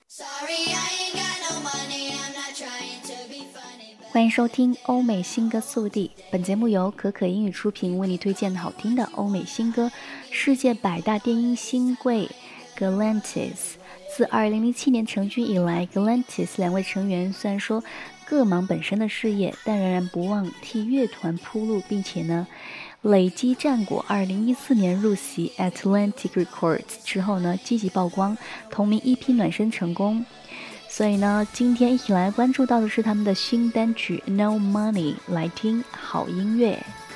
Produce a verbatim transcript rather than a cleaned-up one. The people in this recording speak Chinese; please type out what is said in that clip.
欢迎收听欧美新歌速递，本节目由可可英语出品，为你推荐好听的欧美新歌。世界百大电音新贵 Galantis 自二零零七年成军以来， Galantis 两位成员虽然说各忙本身的事业，但仍然不忘替乐团铺路，并且呢累积战果。二零一四年入席 Atlantic Records 之后呢，积极曝光，同名 E P 暖身成功。所以呢，今天一起来关注到的是他们的新单曲 No Money， 来听好音乐。